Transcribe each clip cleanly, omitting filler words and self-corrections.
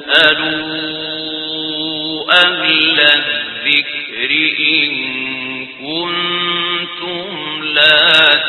فاسألوا أهل الذكر إن كنتم لا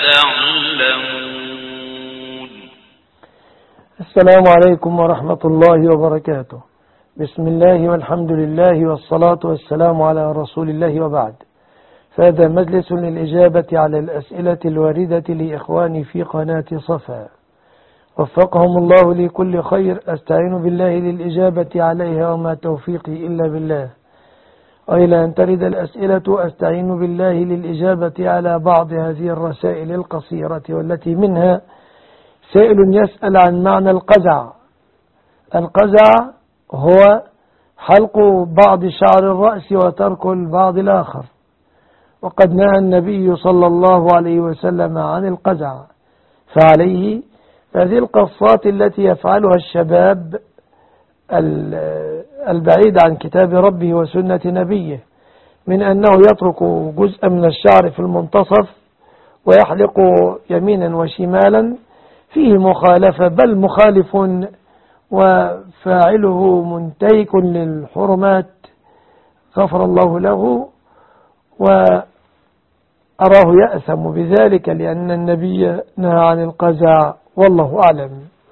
تعلمون. السلام عليكم ورحمة الله وبركاته. بسم الله والحمد لله والصلاة والسلام على رسول الله وبعد. فهذا مجلس للإجابة على الأسئلة الواردة لإخواني في قناة صفا، وفقهم الله لكل خير. أستعين بالله للإجابة عليها وما توفيقي إلا بالله. وإلى أن ترد الأسئلة أستعين بالله للإجابة على بعض هذه الرسائل القصيرة، والتي منها سائل يسأل عن معنى القزع. القزع هو حلق بعض شعر الرأس وترك البعض الآخر، وقد نهى النبي صلى الله عليه وسلم عن القزع، فعليه هذه القصات التي يفعلها الشباب البعيد عن كتاب ربه وسنة نبيه، من أنه يترك جزءا من الشعر في المنتصف ويحلق يمينا وشمالا، فيه مخالفة، بل مخالف وفاعله منتهك للحرمات، غفر الله له، وأراه يأثم بذلك لأن النبي نهى عن القزع، والله أعلم.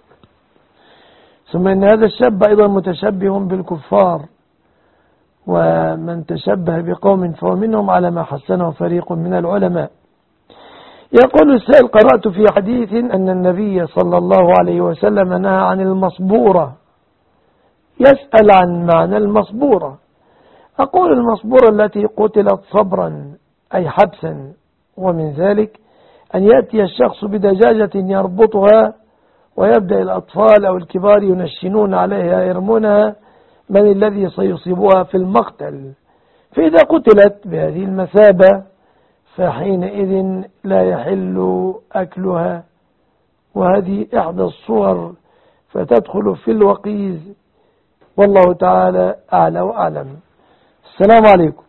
ثم إن هذا الشاب أيضا متشبه بالكفار، ومن تشبه بقوم فهو منهم على ما حسنه فريق من العلماء. يقول السائل: قرأت في حديث أن النبي صلى الله عليه وسلم نهى عن المصبورة. يسأل عن معنى المصبورة. أقول: المصبورة التي قتلت صبرا أي حبسا، ومن ذلك أن يأتي الشخص بدجاجة يربطها، ويبدأ الأطفال أو الكبار ينشنون عليها يرمونها من الذي سيصيبها في المقتل، فإذا قتلت بهذه المثابة فحينئذ لا يحل أكلها، وهذه إحدى الصور فتدخل في الوقيز، والله تعالى أعلى وأعلم. السلام عليكم.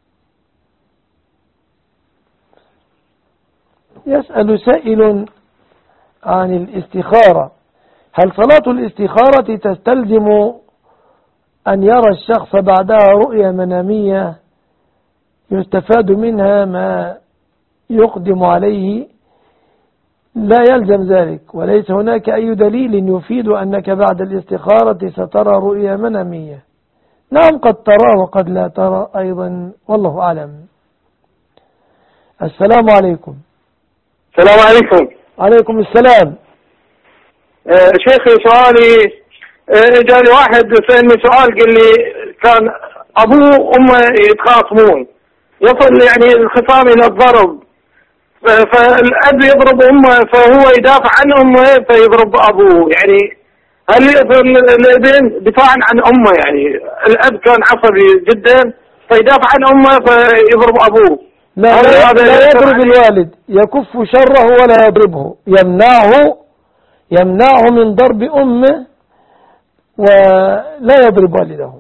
يسأل سائل عن الاستخارة: هل صلاة الاستخارة تستلزم أن يرى الشخص بعدها رؤية منامية يستفاد منها ما يقدم عليه؟ لا يلزم ذلك، وليس هناك أي دليل يفيد أنك بعد الاستخارة سترى رؤية منامية. نعم، قد ترى وقد لا ترى أيضا، والله أعلم. السلام عليكم. السلام عليكم. عليكم السلام. شيخي، سؤالي جاني واحد سألني سؤال، قال لي كان أبوه وأمه يتخاصمون، يصل يعني الخصام إلى الضرب، فالأب يضرب أمه فهو يدافع عن أمه فيضرب أبوه، يعني هل الابن دفاعا عن أمه؟ يعني الأب كان عصبي جدا فيدافع عن أمه فيضرب أبوه. لا يضرب الوالد، يكف شره ولا يضربه، يمنعه من ضرب أمه ولا يضرب والده.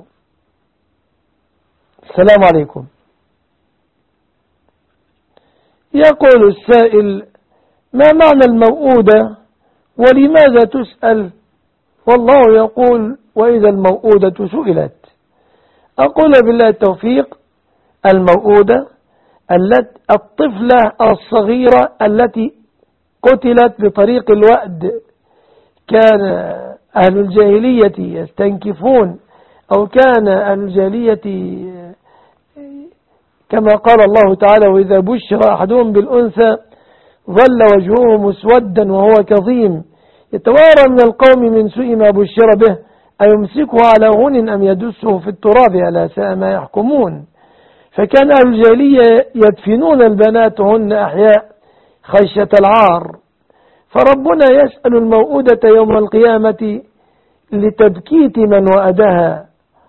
السلام عليكم. يقول السائل: ما معنى الموؤودة ولماذا تسأل؟ والله يقول: وإذا الموؤودة سئلت. أقول بالله التوفيق: الموؤودة الطفلة الصغيرة التي قتلت بطريق الوأد، كان أهل الجاهلية يستنكفون، أو كان أهل الجاهلية كما قال الله تعالى: وإذا بشر أحدهم بالأنثى ظل وجهه مسودا وهو كظيم يتوارى من القوم من سوء ما بشر به أيمسكه على هون أم يدسه في التراب ألا ساء ما يحكمون. فكان أهل الجاهلية يدفنون البنات هن أحياء خشية العار، فربنا يسأل الموؤودة يوم القيامة لتبكيت من وأدها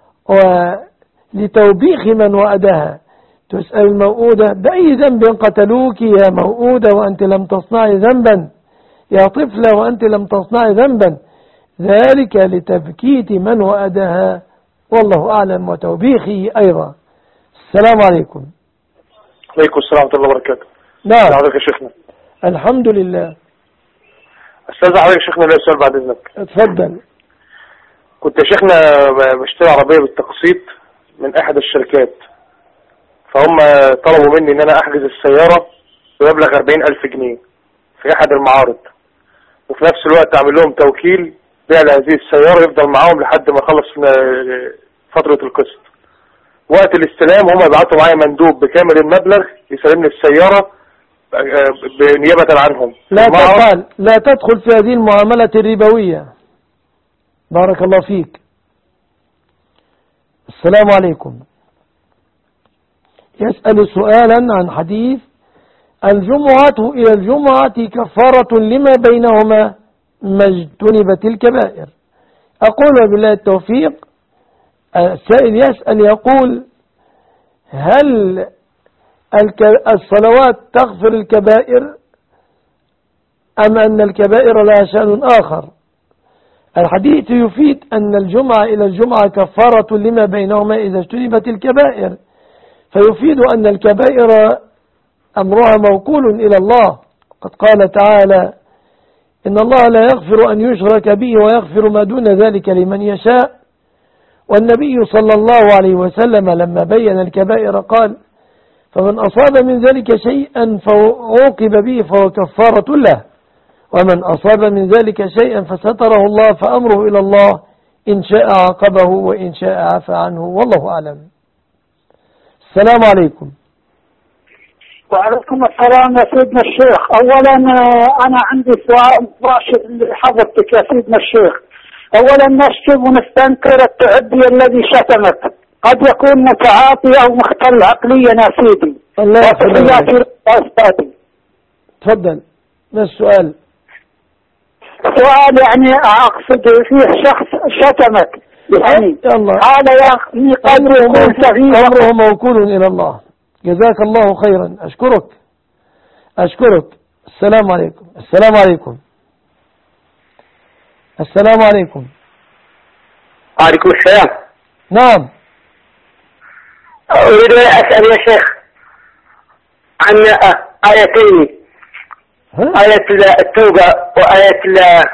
ولتوبيخ من وأدها. تسأل الموؤودة: بأي ذنب قتلوك يا موؤودة وأنت لم تصنعي ذنبا، يا طفلة وأنت لم تصنعي ذنبا، ذلك لتبكيت من وأدها، والله أعلم، وتوبيخه أيضا. السلام عليكم. عليكم السلام ورحمة الله وبركاته. نعم. حضرتك يا شيخنا. الحمد لله. استاذ حضرتك يا شيخنا، لي سؤال بعد اذنك. اتفضل. كنت يا شيخنا بشتري عربية بالتقسيط من أحد الشركات، فهم طلبوا مني إن أنا أحجز السيارة بمبلغ 40,000 جنيه في أحد المعارض، وفي نفس الوقت أعمل لهم توكيل بيع هذه السيارة يفضل معاهم لحد ما أخلص فترة القسط. وقت الاستلام هم يبعتوا معايا مندوب بكامل المبلغ يسلمني السيارة بنيابة عنهم. لا تدخل في هذه المعاملة الربوية. بارك الله فيك. السلام عليكم. يسأل سؤالا عن حديث الجمعة إلى الجمعة كفارة لما بينهما ما اجتنبت الكبائر. أقول بالله التوفيق. السائل يسأل يقول هل الصلوات تغفر الكبائر أم أن الكبائر لها شأن آخر؟ الحديث يفيد أن الجمعة إلى الجمعة كفارة لما بينهما إذا اجتنبت الكبائر، فيفيد أن الكبائر أمرها موكول إلى الله. قد قال تعالى إن الله لا يغفر أن يشرك به ويغفر ما دون ذلك لمن يشاء. والنبي صلى الله عليه وسلم لما بين الكبائر قال فمن أصاب من ذلك شيئا فعوقب به فهو كفارة له، ومن أصاب من ذلك شيئا فستره الله فأمره إلى الله إن شاء عاقبه وإن شاء عفى عنه، والله أعلم. السلام عليكم. وعليكم السلام يا سيدنا الشيخ. أولا أنا عندي سؤال مباشر لحضرتك يا سيدنا الشيخ. أولا نشتم ونستنكر التعدي الذي شتمك، قد يكون متعاطي أو مختل عقليا يا سيدي. الله يسلمك. تفضل. ما السؤال؟ سؤال يعني أقصد فيه شخص شتمك يعني هذا يا أخي قد يكون سفيه أمره موكول إلى الله. جزاك الله خيرا. أشكرك. السلام عليكم. السلام عليكم. السلام عليكم. وعليكم السلام. نعم. أريد أن أسأل يا شيخ عن آيتين، آية التوبة وآية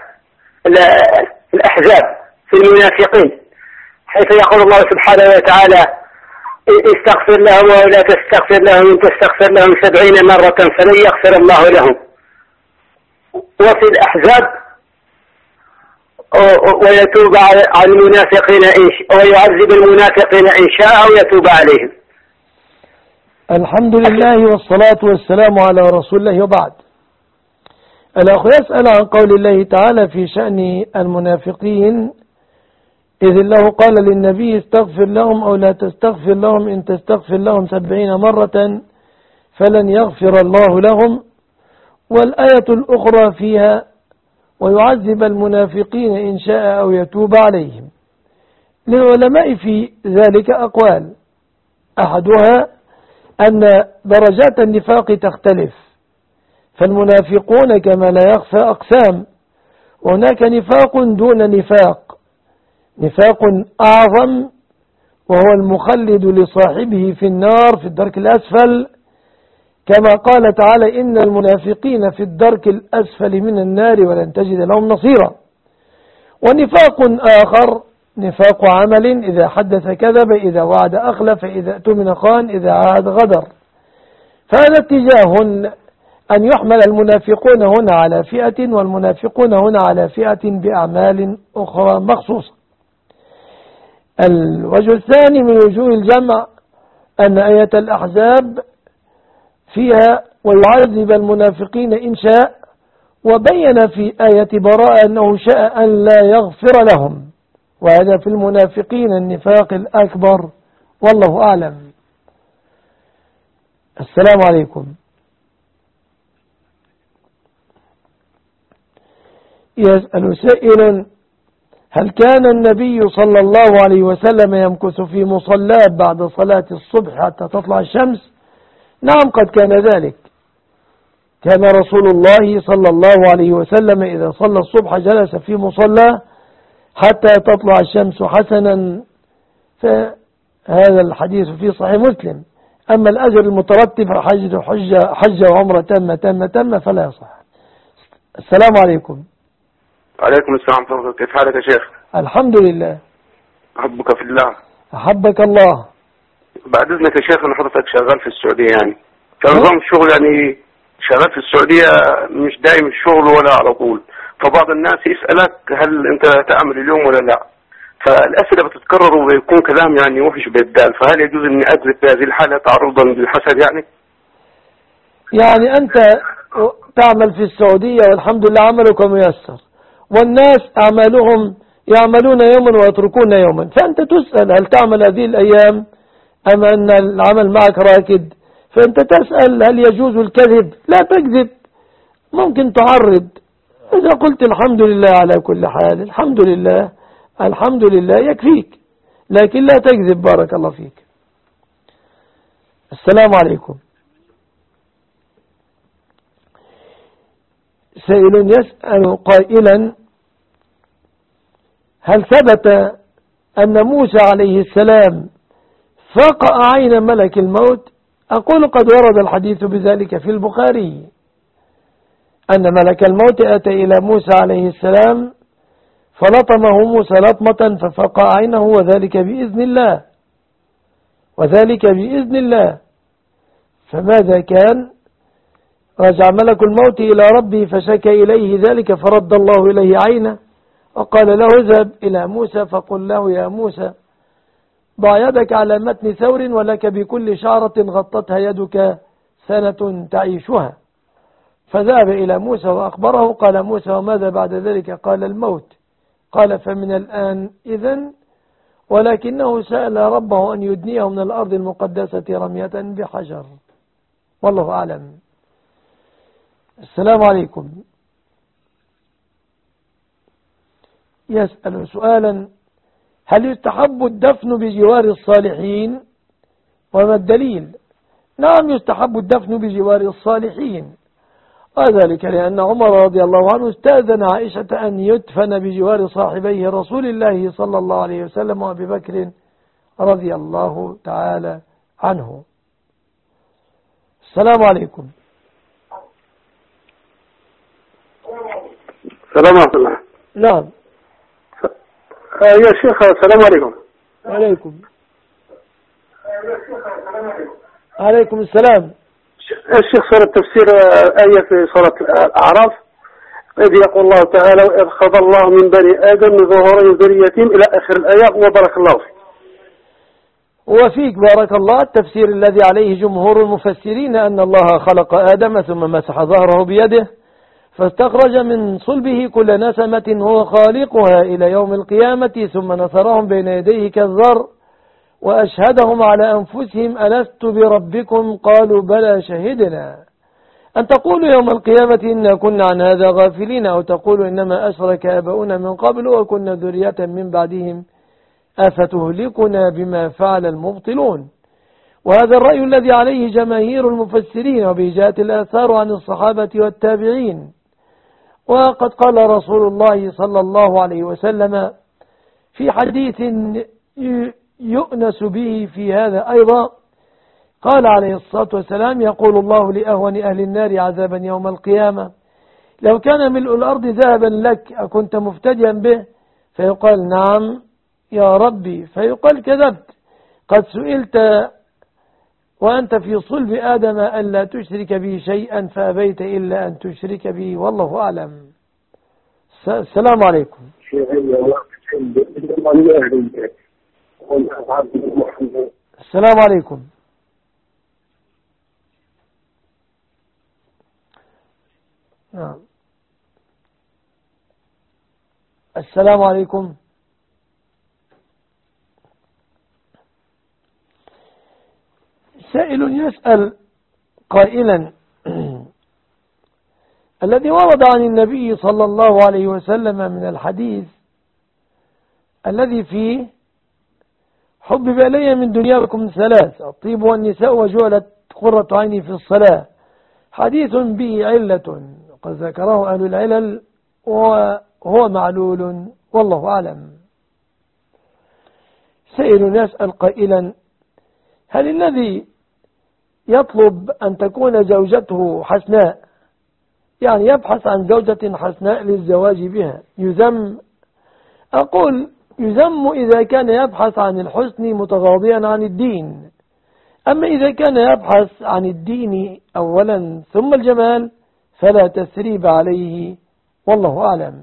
الأحزاب في المنافقين، حيث يقول الله سبحانه وتعالى استغفر لهم ولا تستغفر لهم إن تستغفر لهم 70 مرة فلن يغفر الله لهم. وفي الأحزاب ويتوب على المنافقين ويعذب المنافقين إن شاء أو يتوب عليهم. الحمد لله والصلاة والسلام على رسول الله. وبعد، الأخ يسأل عن قول الله تعالى في شأن المنافقين إذ الله قال للنبي استغفر لهم أو لا تستغفر لهم إن تستغفر لهم 70 مرة فلن يغفر الله لهم. والآية الأخرى فيها ويعذب المنافقين إن شاء أو يتوب عليهم. للعلماء في ذلك أقوال، أحدها أن درجات النفاق تختلف، فالمنافقون كما لا يخفى أقسام، وهناك نفاق دون نفاق، نفاق أعظم وهو المخلد لصاحبه في النار في الدرك الأسفل، كما قال تعالى إن المنافقين في الدرك الأسفل من النار ولن تجد لهم نصيرا. ونفاق آخر نفاق عمل، إذا حدث كذب، إذا وعد أخلف، إذا اؤتمن خان، إذا عاهد غدر. فهذا اتجاه أن يحمل المنافقون هنا على فئة والمنافقون هنا على فئة بأعمال أخرى مخصوصة. الوجه الثاني من وجوه الجمع أن آية الأحزاب فيها ويعذب المنافقين إن شاء، وبين في آية براءة أنه شاء أن لا يغفر لهم، وهذا في المنافقين النفاق الأكبر، والله أعلم. السلام عليكم. يسأل سائل هل كان النبي صلى الله عليه وسلم يمكث في مصلاه بعد صلاة الصبح حتى تطلع الشمس؟ نعم، قد كان ذلك. كان رسول الله صلى الله عليه وسلم إذا صلى الصبح جلس في مصلاه حتى تطلع الشمس حسنا، فهذا الحديث في صحيح مسلم. أما الأجر المترتب حجة وعمرة تامة فلا يصح. السلام عليكم. وعليكم السلام ورحمة الله. كيف حالك يا شيخ؟ الحمد لله. أحبك في الله. أحبك الله. بعد إذنك يا شيخ، أنا حضرتك شغال في السعودية يعني، فنظام الشغل يعني شغال في السعودية مش دايم الشغل ولا على طول، فبعض الناس يسألك هل أنت تعمل اليوم ولا لا، فالأسئلة بتتكرر وبيكون كلام يعني وحش بالدال، فهل يجوز إني أكذب في هذه الحالة تعرضا للحسد يعني؟ يعني أنت تعمل في السعودية والحمد لله عملك ميسر، والناس أعمالهم يعملون يوما ويتركون يوما، فأنت تسأل هل تعمل هذه الأيام أم أن العمل معك راكد؟ فأنت تسأل هل يجوز الكذب؟ لا تكذب، ممكن تعرض. إذا قلت الحمد لله على كل حال، الحمد لله الحمد لله يكفيك، لكن لا تكذب. بارك الله فيك. السلام عليكم. سائل يسأل قائلا: هل ثبت أن موسى عليه السلام فقأ عين ملك الموت؟ أقول قد ورد الحديث بذلك في البخاري، أن ملك الموت أتى إلى موسى عليه السلام فلطمه موسى لطمة ففقأ عينه، وذلك بإذن الله، وذلك بإذن الله. فماذا كان؟ رجع ملك الموت إلى ربه فشكى إليه ذلك، فرد الله إليه عينه وقال له: اذهب إلى موسى فقل له: يا موسى، ضع يدك على متن ثور ولك بكل شعرة غطتها يدك سنة تعيشها. فذهب إلى موسى وأخبره. قال موسى: وماذا بعد ذلك؟ قال: الموت. قال: فمن الآن إذن. ولكنه سأل ربه أن يدنيه من الأرض المقدسة رمية بحجر. والله أعلم. السلام عليكم. يسأل سؤالا: هل يستحب الدفن بجوار الصالحين؟ وما الدليل؟ نعم، يستحب الدفن بجوار الصالحين، وذلك لأن عمر رضي الله عنه استأذن عائشة أن يدفن بجوار صاحبيه رسول الله صلى الله عليه وسلم وأبي بكر رضي الله تعالى عنه. السلام عليكم. السلام عليكم. نعم. يا شيخ السلام عليكم. وعليكم. عليكم السلام. الشيخ سورة تفسير آية في سورة الأعراف، إذ يقول الله تعالى: وإذ خذ الله من بني آدم ظهوري ذريتهم إلى آخر الآيات، وبارك الله فيك. وفيك بارك الله. التفسير الذي عليه جمهور المفسرين أن الله خلق آدم ثم مسح ظهره بيده فاستخرج من صلبه كل نسمة هو خالقها إلى يوم القيامة، ثم نثرهم بين يديه كالذر وأشهدهم على أنفسهم: ألست بربكم؟ قالوا: بلى شهدنا أن تقولوا يوم القيامة إنا كنا عن هذا غافلين، أو تقولوا إنما أشرك آباؤنا من قبل وكنا ذرية من بعدهم أفتهلكنا بما فعل المبطلون. وهذا الرأي الذي عليه جماهير المفسرين، وبه جاءت الآثار عن الصحابة والتابعين. وقد قال رسول الله صلى الله عليه وسلم في حديث يؤنس به في هذا أيضا، قال عليه الصلاة والسلام: يقول الله لأهون أهل النار عذابا يوم القيامة: لو كان ملء الأرض ذهبا لك أكنت مفتديا به؟ فيقال: نعم يا ربي. فيقال: كذبت، قد سئلت وأنت في صلب آدم ألا تشرك به شيئا فأبيت إلا أن تشرك به. والله أعلم. السلام عليكم. السلام عليكم. نعم. السلام عليكم. سائل يسأل قائلا: الذي ورد عن النبي صلى الله عليه وسلم من الحديث الذي فيه: حبب إلي من دنياكم ثلاث: الطيب والنساء وجعلت قرة عيني في الصلاة. حديث به علة قد ذكره أهل العلل وهو معلول، والله أعلم. سائل يسأل قائلا: هل الذي يطلب أن تكون زوجته حسناء، يعني يبحث عن زوجة حسناء للزواج بها، يذم أقول يذم إذا كان يبحث عن الحسن متغاضيا عن الدين. أما إذا كان يبحث عن الدين أولا ثم الجمال فلا تثريب عليه، والله أعلم.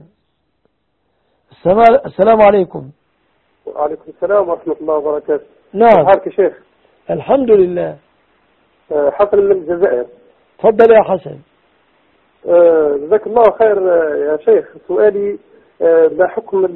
السلام عليكم. وعليكم السلام ورحمة الله وبركاته. نعم. حالك يا شيخ؟ الحمد لله. حسن من الجزائر. تفضل يا حسن. جزاك الله خير يا شيخ. سؤالي ما حكم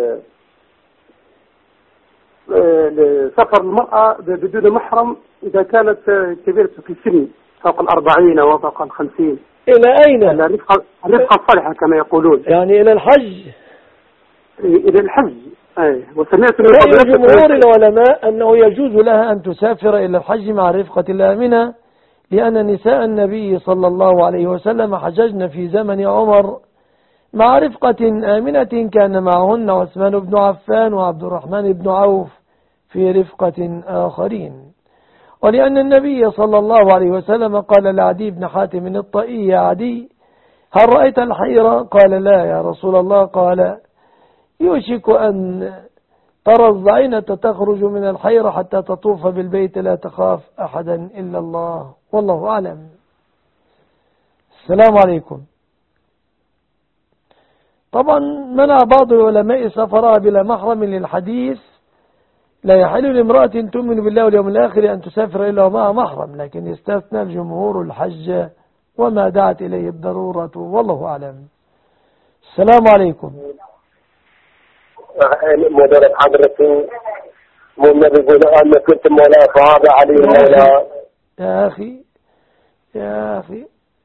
سفر المرأة بدون محرم إذا كانت كبيرة في السن فوق 40 أو فوق 50؟ إلى أين؟ الرفقة الصالحة كما يقولون. يعني إلى الحج. إلى الحج. وسمعت من رأي جمهور العلماء أنه يجوز لها أن تسافر إلى الحج مع رفقة الآمنة، لأن نساء النبي صلى الله عليه وسلم حججن في زمن عمر مع رفقة آمنة كان معهن عثمان بن عفان وعبد الرحمن بن عوف في رفقة آخرين. ولأن النبي صلى الله عليه وسلم قال لعدي بن حاتم الطائي: يا عدي هل رأيت الحيرة؟ قال: لا يا رسول الله. قال: يوشك أن ترى الظعينة تخرج من الحيرة حتى تطوف بالبيت لا تخاف أحدا إلا الله، والله أعلم. السلام عليكم. طبعا منع بعض العلماء سفرها بلا محرم للحديث: لا يحل لامرأة تؤمن بالله واليوم الآخر أن تسافر إلا ومعها محرم، لكن يستثنى الجمهور الحج وما دعت إليه الضرورة، والله أعلم. السلام عليكم. مدرب حضرتك النبي يقول أنا كنت مولا فهذا علي مولا. يا أخي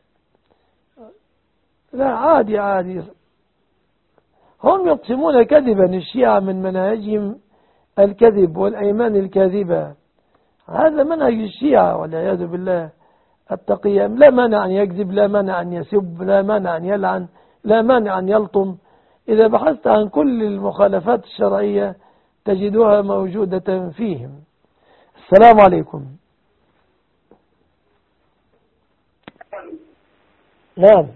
لا، عادي. هم يقسمون كذبا. الشيعة من منهجهم الكذب والأيمان الكاذبة. هذا منهج الشيعة والعياذ بالله. التقيام لا مانع أن يكذب، لا مانع أن يسب، لا مانع أن يلعن، لا مانع أن يلطم. إذا بحثت عن كل المخالفات الشرعية تجدها موجودة فيهم. السلام عليكم. نعم.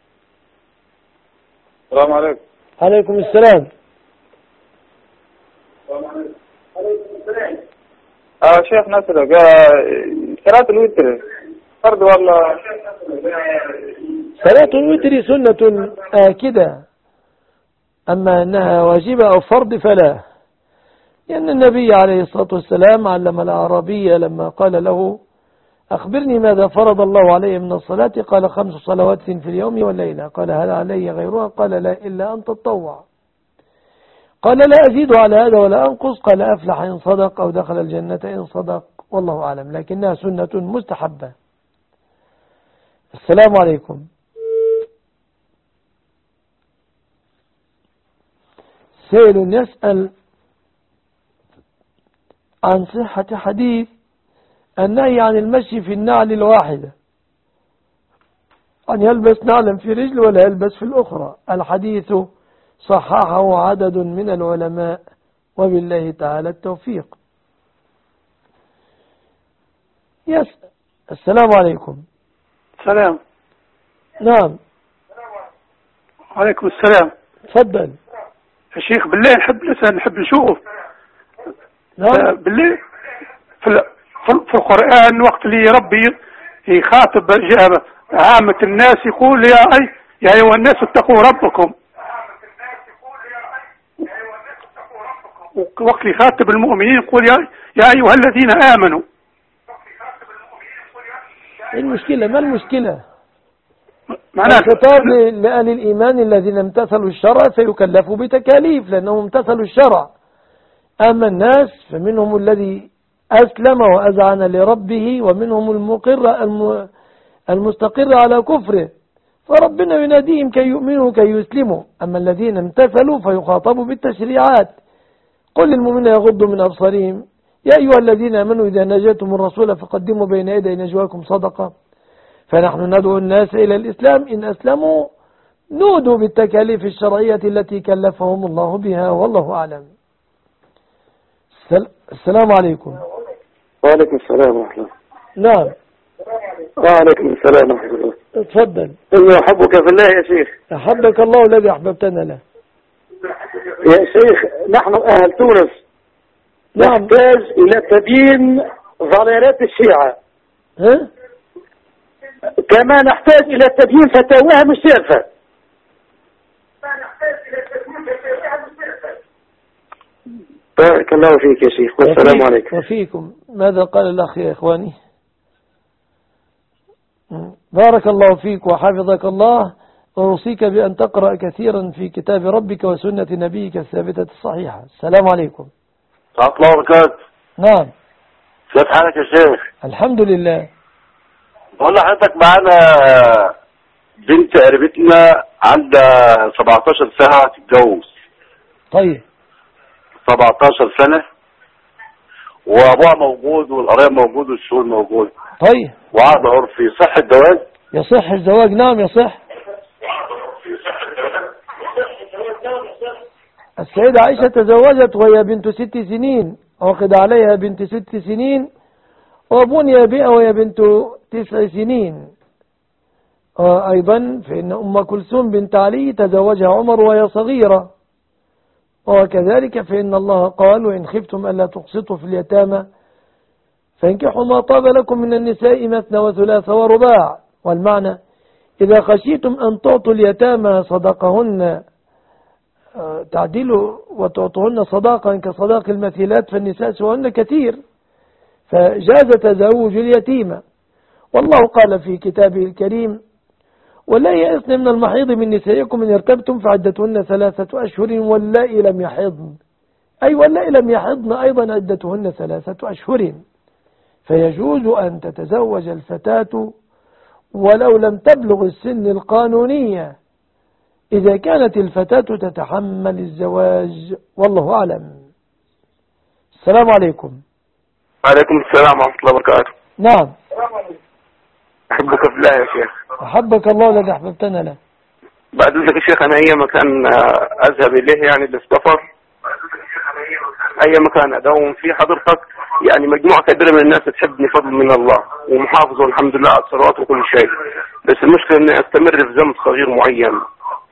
السلام عليكم. عليكم السلام. شيخ نسرق صلاة الوتر فرض ولا؟ صلاة الوتر سنة آكدة، أما أنها واجبة أو فرض فلا، لأن النبي عليه الصلاة والسلام علم الأعرابي لما قال له: أخبرني ماذا فرض الله عليه من الصلاة؟ قال: 5 صلوات في اليوم والليلة. قال: هل علي غيرها؟ قال: لا، إلا أن تتطوع. قال: لا أزيد على هذا ولا أنقص. قال: أفلح إن صدق أو دخل الجنة إن صدق، والله أعلم، لكنها سنة مستحبة. السلام عليكم. سائل يسأل عن صحة حديث النهي عن المشي في النعل الواحدة، أن يلبس نعلا في رجل ولا يلبس في الأخرى. الحديث صححه عدد من العلماء، وبالله تعالى التوفيق. يسأل. السلام عليكم. سلام. نعم. عليكم السلام. تفضل يا شيخ. بالله نحب نشوف. نعم. بالله في القرآن وقت اللي ربي يخاطب عامة الناس يقول: يا أيها الناس اتقوا ربكم. وقت يخاطب المؤمنين يقول: يا أيها الذين آمنوا. المشكلة ما المشكلة؟ معناه الخطاب لأهل الإيمان الذين امتثلوا الشرع فيكلفوا بتكاليف لأنهم امتثلوا الشرع. أما الناس فمنهم الذي أسلم وأذعن لربه، ومنهم المستقر على كفره، فربنا يناديهم كي يؤمنوا كي يسلموا. أما الذين امتثلوا فيخاطبوا بالتشريعات. قل للمؤمنين يغضوا من أبصارهم يا أيها الذين آمنوا إذا ناجيتم الرسول فقدموا بين يدي نجواكم صدقة. فنحن ندعو الناس إلى الإسلام، إن أسلموا نودوا بالتكاليف الشرعية التي كلفهم الله بها، والله أعلم. السلام عليكم. وعليكم السلام ورحمة الله. نعم. وعليكم السلام ورحمة الله. تفضل. إني أحبك في الله يا شيخ. أحبك الله الذي أحببتنا له. يا شيخ نحن أهل تونس نحتاج إلى تبيين ضلالات الشيعة، كما نحتاج إلى تبيين فتاواهم الشاذة. بارك الله فيك يا شيخ، والسلام عليكم. وفيكم. ماذا قال الأخ يا إخواني؟ بارك الله فيك وحفظك الله، وأوصيك بأن تقرأ كثيرا في كتاب ربك وسنة نبيك الثابتة الصحيحة. السلام عليكم. ورحمة الله وبركاته. نعم. كيف حالك يا شيخ؟ الحمد لله. بقول لحضرتك معانا بنت قريبتنا عندها 17 سنة تتجوز. طيب. 17 سنة وأبوها موجود والقرايب موجود والشهود موجود. طيب. وعقد عرفي، صح الزواج؟ يصح الزواج، نعم يصح. السيدة عائشة تزوجت وهي بنت 6 سنين، عقد عليها بنت 6 سنين، وبني بها وهي بنت 9 سنين. أيضا فإن أم كلثوم بنت علي تزوجها عمر وهي صغيرة. وكذلك فإن الله قال: وإن خفتم ألا تقسطوا في اليتامى فانكحوا ما طاب لكم من النساء مثنى وثلاث ورباع. والمعنى: إذا خشيتم أن تعطوا اليتامى صدقهن تعدلوا وتعطوهن صداقا كصداق المثيلات فالنساء سواهن كثير، فجاز تزوج اليتيمة. والله قال في كتابه الكريم: ولا يئسن من المحيض من نسائكم إن ارتبتم فعدتهن 3 أشهر واللائي لم يحضن، أي واللائي لم يحضن أيضا عدتهن 3 أشهر. فيجوز أن تتزوج الفتاة ولو لم تبلغ السن القانونية إذا كانت الفتاة تتحمل الزواج، والله أعلم. السلام عليكم. وعليكم السلام ورحمة الله وبركاته. نعم. أحبك في الله يا شيخ. أحبك الله الذي أحببتنا له. بعد ذلك يا شيخ، أنا أي مكان أذهب إليه يعني للسفر، أي مكان أداوم فيه حضرتك، يعني مجموعة كبيرة من الناس تحبني فضل من الله ومحافظ والحمد لله على الصلوات وكل شيء، بس المشكلة إني أستمر في ذنب صغير معين.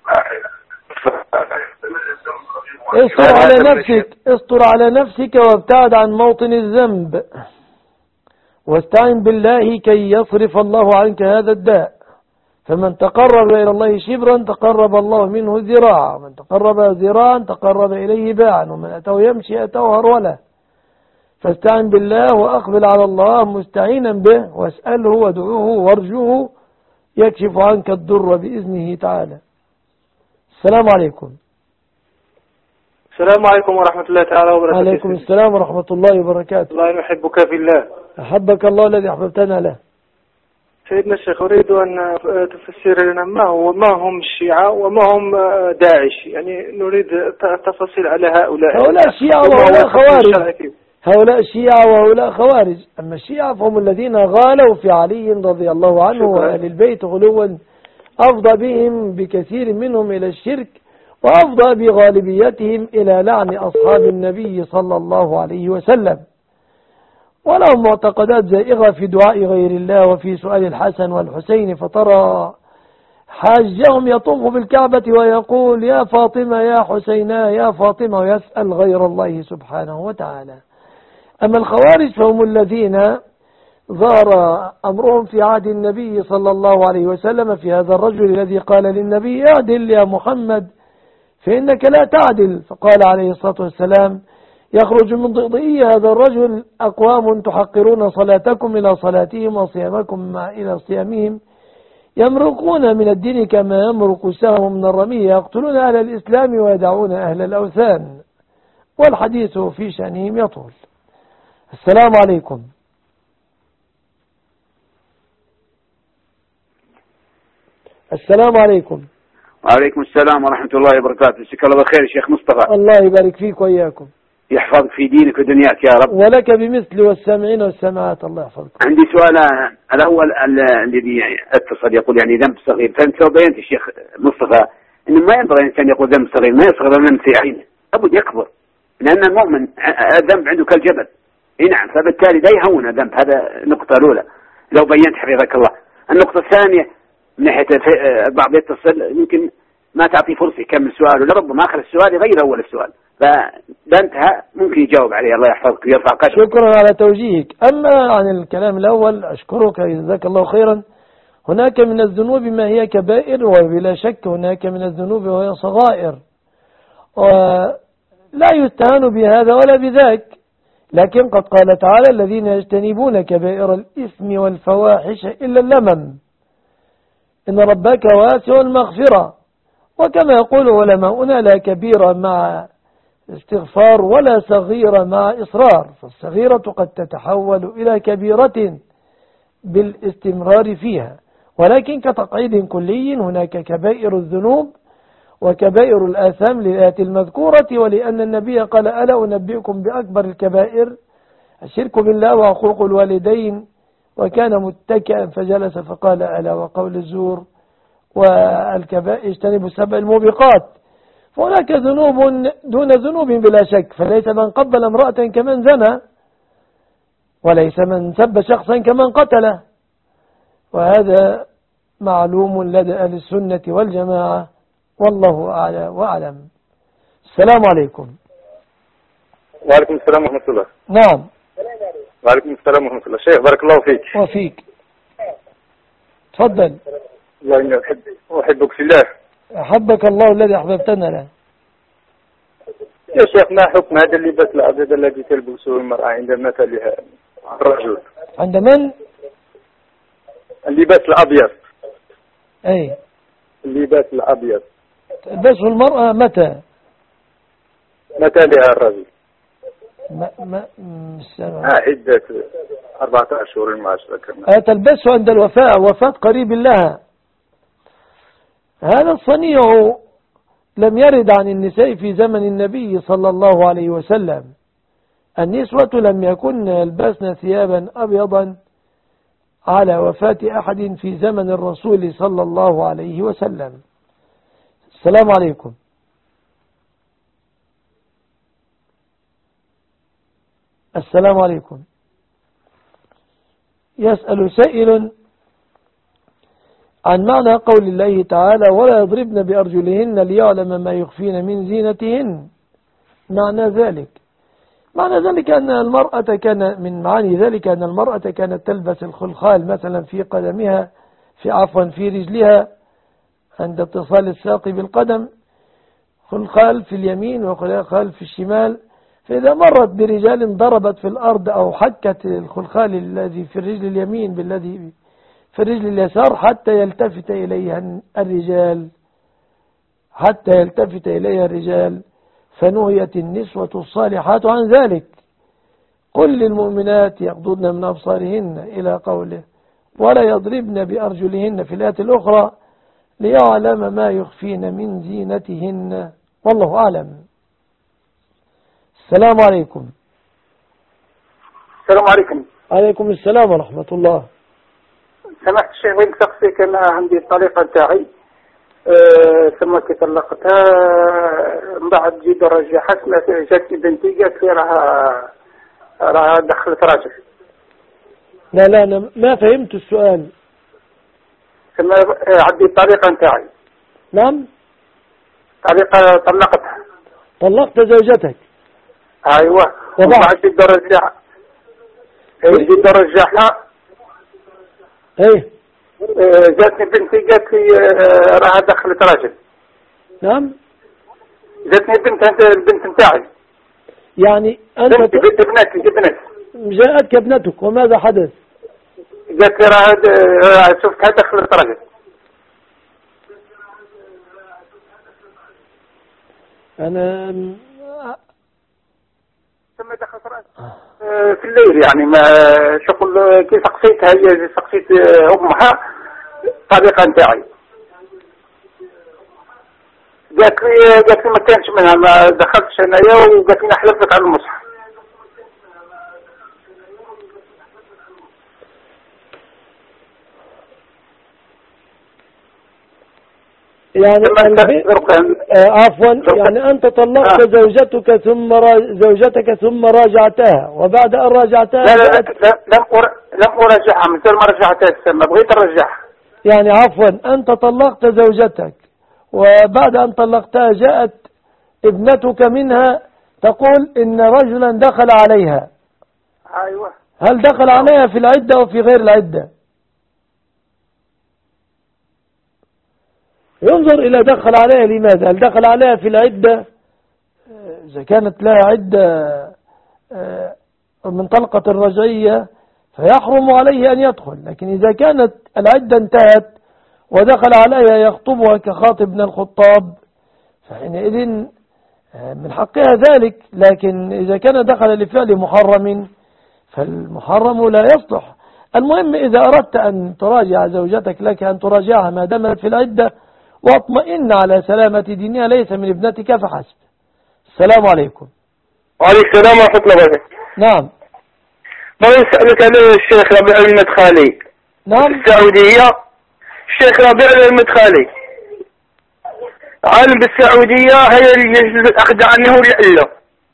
استر على نفسك وابتعد عن موطن الذنب، واستعن بالله كي يصرف الله عنك هذا الداء. فمن تقرب إلى الله شبرا تقرب الله منه ذراعا، ومن تقرب ذراعا تقرب إليه باعا، ومن أتوه يمشي أتوه هروله. فاستعن بالله وأقبل على الله مستعينا به، واسأله وادعوه وارجوه يكشف عنك الضر بإذنه تعالى. السلام عليكم. السلام عليكم ورحمة الله تعالى وبركاته. عليكم السلام ورحمة الله وبركاته. الله يحبك في الله. أحبك الله الذي أحببتنا له. سيدنا الشيخ، أريد أن تفسر لنا ما هم الشيعة وما هم داعش، يعني نريد تفاصيل على هؤلاء الشيعة وهؤلاء خوارج. هؤلاء الشيعة وهؤلاء خوارج. أما الشيعة فهم الذين غالوا في علي رضي الله عنه وأهل البيت غلوا أفضى بهم بكثير منهم إلى الشرك، وأفضى بغالبيتهم إلى لعن أصحاب النبي صلى الله عليه وسلم. ولهم معتقدات زائغة في دعاء غير الله وفي سؤال الحسن والحسين، فترى حاجهم يطوف بالكعبة ويقول: يا فاطمة يا حسينا يا فاطمة، ويسأل غير الله سبحانه وتعالى. أما الخوارج فهم الذين ظهر أمرهم في عهد النبي صلى الله عليه وسلم في هذا الرجل الذي قال للنبي: اعدل يا محمد فإنك لا تعدل. فقال عليه الصلاة والسلام: يخرج من ضئضئي هذا الرجل أقوام تحقرون صلاتكم إلى صلاتهم وصيامكم إلى صيامهم، يمرقون من الدين كما يمرق السهم من الرمية، يقتلون أهل الإسلام ويدعون أهل الأوثان. والحديث في شأنهم يطول. السلام عليكم. السلام عليكم. وعليكم السلام ورحمة الله وبركاته. جزاك الله بالخير شيخ مصطفى. الله يبارك فيك وإياكم. يحفظك في دينك ودنياك يا رب. ولك بمثل والسامعين والسماعات. الله يحفظك. عندي سؤال الأول الذي اتصل يقول يعني ذنب صغير، فأنت بينت الشيخ مصطفى إنه ما ينبغي الإنسان يقول ذنب صغير، ما يصغر ذنب في عينه، لابد يكبر، لأن المؤمن الذنب عنده كالجبل. نعم، فبالتالي لا يهون الذنب. هذا النقطة الأولى لو بينت حفظك الله. النقطة الثانية من ناحية البعض يتصل يمكن ما تعطي فرصة يكمل سؤاله، لربما آخر السؤال يغير أول السؤال، فده انتهى ممكن يجاوب عليه. الله يحفظك ويرفع قدرك. شكرا على توجيهك. أما عن الكلام الأول أشكرك جزاك الله خيرا. هناك من الذنوب ما هي كبائر، وبلا شك هناك من الذنوب وهي صغائر، ولا يستهان بهذا ولا بذاك. لكن قد قال تعالى الذين يجتنبون كبائر الإثم والفواحش إلا اللمم إن ربك واسع المغفرة. وكما يقول علماؤنا لا كبيرة مع استغفار ولا صغيرة مع إصرار، فالصغيرة قد تتحول إلى كبيرة بالاستمرار فيها. ولكن كتقعيد كلي هناك كبائر الذنوب وكبائر الآثام للآية المذكورة، ولأن النبي قال ألا أنبئكم بأكبر الكبائر الشرك بالله وعقوق الوالدين، وكان متكئا فجلس فقال ألا وقول الزور والكبائر اجتنبوا 7 الموبقات. فهناك ذنوب دون ذنوب بلا شك، فليس من قبل امرأة كمن زنى، وليس من سب شخصا كمن قتله، وهذا معلوم لدى أهل السنة والجماعة، والله أعلى وأعلم. السلام عليكم. وعليكم السلام ورحمة الله. نعم. وعليكم السلام ورحمة الله. شيخ بارك الله فيك. وفيك. تفضل. والله إني أحبك في الله. أحبك الله الذي أحببتنا له. يا شيخ ما حكم هذا اللباس الأبيض الذي تلبسه المرأة عند مثلها الرجل؟ عند من؟ اللباس الأبيض. أي اللباس الأبيض تلبسه المرأة متى؟ متى لها الرجل؟ عدة 14 شهور ما أشرك. تلبسه عند وفاة قريب لها. هذا الصنيع لم يرد عن النساء في زمن النبي صلى الله عليه وسلم. النسوة لم يكن يلبسن ثيابا أبيضا على وفاة أحد في زمن الرسول صلى الله عليه وسلم. السلام عليكم. السلام عليكم. يسأل سائل عن معنى قول الله تعالى ولا يضربن بأرجلهن ليعلم ما يخفين من زينتهن. معنى ذلك أن المرأة كان من معاني ذلك أن المرأة كانت تلبس الخلخال مثلا في قدمها في رجلها عند اتصال الساق بالقدم، خلخال في اليمين وخلخال في الشمال. فإذا مرت برجال ضربت في الأرض أو حكت الخلخال الذي في الرجل اليمين بالذي في الرجل اليسار حتى يلتفت إليها الرجال فنهيت النسوة الصالحات عن ذلك. قل للمؤمنات يغضضن من أبصارهن إلى قوله ولا يضربن بأرجلهن في الآية الأخرى ليعلم ما يخفين من زينتهن، والله أعلم. السلام عليكم. السلام عليكم. عليكم السلام ورحمة الله. سمحت الشيخ وين تخصيك أنا عندي الطريقة تاعي ثم كي طلقتها من بعد جيت رجعت جاتني بنتي قالت لي راها دخلت راجل. لا أنا ما فهمت السؤال. ثم عندي الطريقة تاعي. نعم. طريقة طلقتها. طلقت زوجتك. أيوة. وبعد جيت رجعها. ايه جاتني بنتي قالت لي راها دخلت راجل. نعم. جاتني البنت نتاعي. يعني أنت بنتي جاءتك ابنتك وماذا حدث؟ قالت لي راها شفتها دخلت راجل. أنا ثم دخلت راجل في الليل يعني ما شغل كي سقسيتها هي سقسيت أمها طريقة نتاعي. قالت لي ما كانش منها ما دخلتش انايا وقالت لي نحلف لك على المصحف. يعني عفوا يعني أنت طلقت زوجتك ثم راجعتها وبعد أن راجعتها لم أراجعها من ثم رجعتها ما بغيت أرجعها. يعني عفوا أنت طلقت زوجتك وبعد أن طلقتها جاءت ابنتك منها تقول إن رجلا دخل عليها. أيوة. هل دخل عليها في العدة أو في غير العدة؟ ينظر إلى دخل عليها لماذا. هل دخل عليها في العدة؟ إذا كانت لها عدة من طلقة الرجعية فيحرم عليه أن يدخل، لكن إذا كانت العدة انتهت ودخل عليها يخطبها كخاطب من الخطاب فحينئذ من حقها ذلك. لكن إذا كان دخل لفعل محرم فالمحرم لا يصلح. المهم إذا أردت أن تراجع زوجتك لك أن تراجعها ما دامت في العدة واطمئن على سلامة دينها ليس من ابنتك فحسب. السلام عليكم. وعليكم السلام ورحمة الله وبركاته. نعم. ما يسألك عليه الشيخ ربيع المدخلي. نعم. السعودية الشيخ ربيع المدخلي عالم بالسعودية هي اللي يجوز الأخذ عنه لإلا.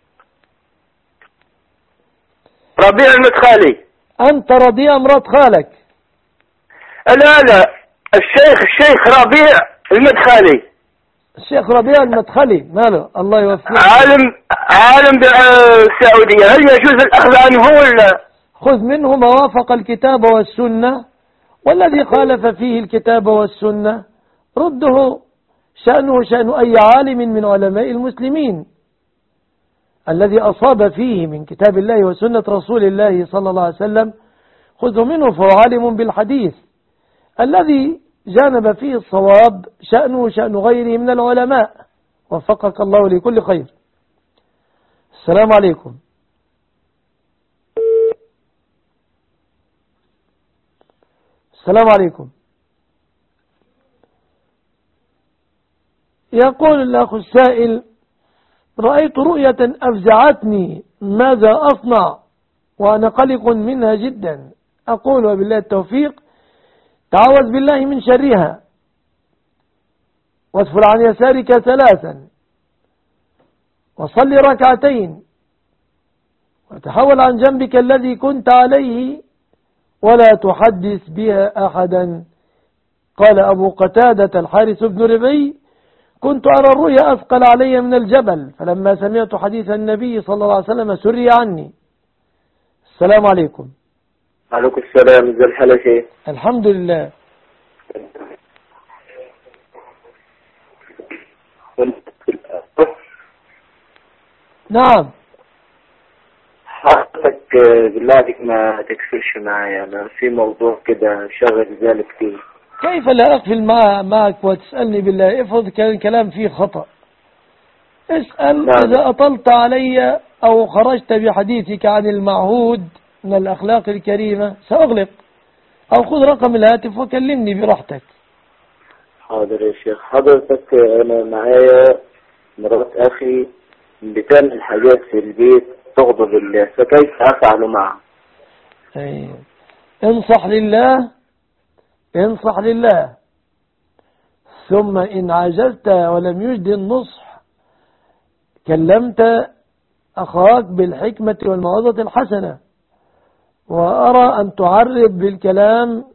ربيع المدخلي. أنت رضيع مرات خالك؟ لا الشيخ ربيع المدخلي. الشيخ ربيع المدخلي ماله؟ الله يوفقه. عالم بالسعودية هل يجوز الأخذ عنه ولا؟ خذ منه ما وافق الكتاب والسنة، والذي خالف فيه الكتاب والسنة رده، شأنه شأن أي عالم من علماء المسلمين. الذي أصاب فيه من كتاب الله وسنة رسول الله صلى الله عليه وسلم خذه منه فهو عالم بالحديث. الذي جانب فيه الصواب شأنه شأن غيره من العلماء. وفقك الله لكل خير. السلام عليكم. السلام عليكم. يقول الأخ السائل: رأيت رؤية أفزعتني، ماذا أصنع وأنا قلق منها جدا؟ أقول وبالله التوفيق: تعوذ بالله من شرها، واسفل عن يسارك 3، وصل ركعتين، وتحول عن جنبك الذي كنت عليه، ولا تحدث بها أحدا. قال أبو قتادة الحارث بن ربعي: كنت أرى الرؤيا أثقل علي من الجبل، فلما سمعت حديث النبي صلى الله عليه وسلم سري عني. السلام عليكم. عليكم السلام. ازي الحال يا شيخ؟ الحمد لله. نعم. حضرتك بالله عليك ما تكفرش معايا، انا في موضوع كده شغل ذلك فيه. كيف لا أقفل معك وتسألني بالله؟ افرض كان الكلام فيه خطأ، اسأل. نعم. إذا أطلت علي أو خرجت بحديثك عن المعهود من الأخلاق الكريمة سأغلق، أو خذ رقم الهاتف وكلمني براحتك. حاضر يا شيخ. حضرتك أنا معايا مرات أخي بتعمل حاجات في البيت تغضب الله، فكيف أفعل معه؟ انصح لله، انصح لله، ثم إن عجزت ولم يجد النصح كلمت أخاك بالحكمة والموعظة الحسنة. وأرى أن تعرض بالكلام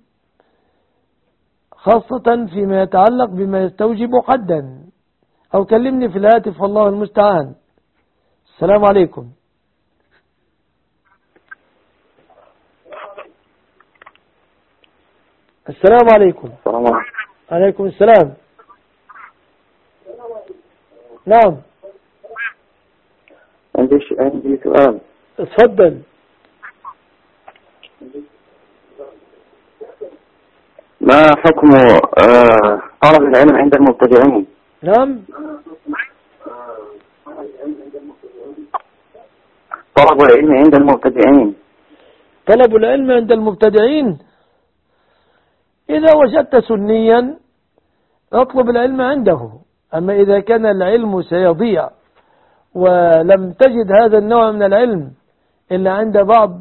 خاصة فيما يتعلق بما يستوجب حدا، أو كلمني في الهاتف والله المستعان. السلام عليكم. السلام عليكم. السلام عليكم. عليكم السلام. نعم. عندي سؤال. اتفضل. ما حكم طلب العلم عند المبتدعين؟ نعم. طلب العلم عند المبتدعين. طلب العلم عند المبتدعين، إذا وجدت سنيا اطلب العلم عنده. أما إذا كان العلم سيضيع ولم تجد هذا النوع من العلم إلا عند بعض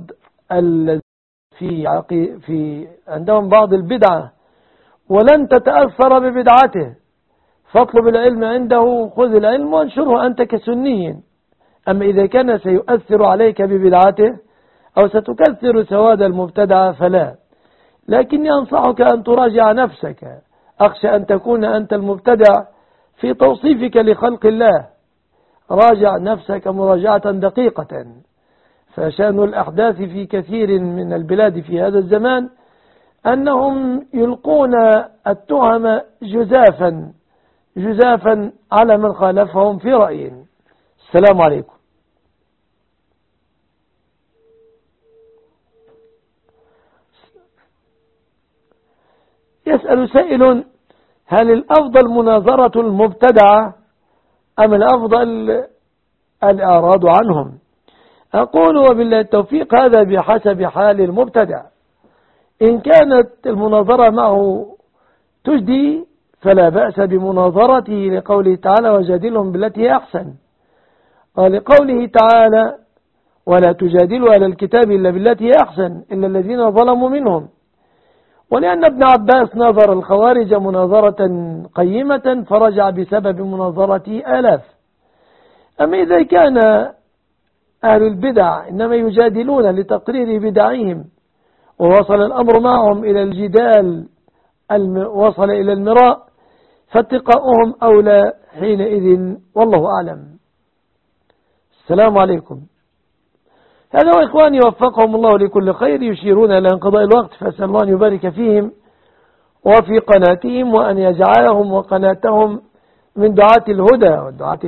عندهم بعض البدعة ولن تتأثر ببدعته، فاطلب العلم عنده، خذ العلم وانشره أنت كسني. أما إذا كان سيؤثر عليك ببدعته أو ستكثر سواد المبتدع فلا. لكني أنصحك أن تراجع نفسك، أخشى أن تكون أنت المبتدع في توصيفك لخلق الله راجع نفسك مراجعة دقيقة، فشأن الأحداث في كثير من البلاد في هذا الزمان أنهم يلقون التهم جزافا على من خالفهم في رأيهم. السلام عليكم. يسأل سائل: هل الأفضل مناظرة المبتدعة أم الأفضل الإعراض عنهم؟ أقول وبالله التوفيق هذا بحسب حال المبتدع. إن كانت المناظرة معه تجدي فلا بأس بمناظرته، لقوله تعالى: وجادلهم بالتي هي أحسن، ولقوله تعالى: ولا تجادلوا أهل الكتاب إلا بالتي هي أحسن إلا الذين ظلموا منهم. ولأن ابن عباس نظر الخوارج مناظرة قيمة فرجع بسبب مناظرته آلاف. أما إذا كان أهل البدع إنما يجادلون لتقرير بدعهم ووصل الأمر معهم إلى الجدال وصل إلى المراء، فاتقاؤهم أولى حينئذ، والله أعلم. السلام عليكم. هذا وإخواني وفقهم الله لكل خير يشيرون إلى انقضاء الوقت، فأسأل الله أن يبارك فيهم وفي قناتهم، وأن يجعلهم وقناتهم من دعاة الهدى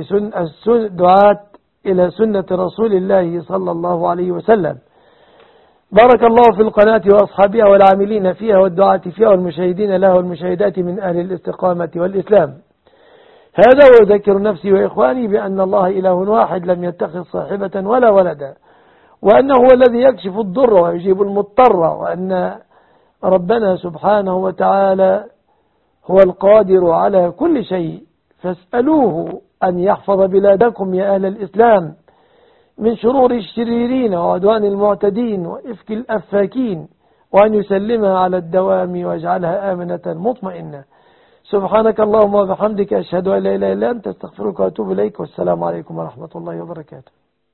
ودعاة إلى سنة رسول الله صلى الله عليه وسلم. بارك الله في القناة وأصحابها والعاملين فيها والدعاة فيها والمشاهدين لها والمشاهدات من أهل الاستقامة والإسلام. هذا وأذكر نفسي وإخواني بأن الله إله واحد لم يتخذ صاحبة ولا ولدا، وأنه هو الذي يكشف الضر ويجيب المضطر، وأن ربنا سبحانه وتعالى هو القادر على كل شيء، فاسألوه أن يحفظ بلادكم يا أهل الإسلام من شرور الشريرين وعدوان المعتدين وإفك الأفاكين، وأن يسلمها على الدوام ويجعلها آمنة مطمئنة. سبحانك اللهم وبحمدك، أشهد أن لا إله إلا أنت، استغفرك وأتوب إليك، والسلام عليكم ورحمة الله وبركاته.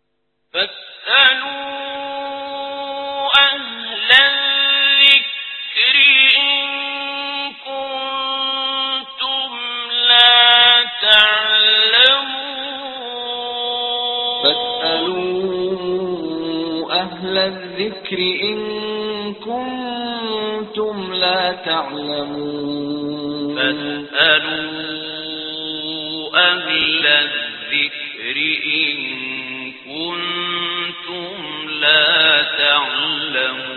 فاسألوا أهل الذكر إن كنتم لا تعلمون. فاسألوا أهل الذكر إن كنتم لا تعلمون. فاسألوا أهل الذكر إن كنتم لا تعلمون.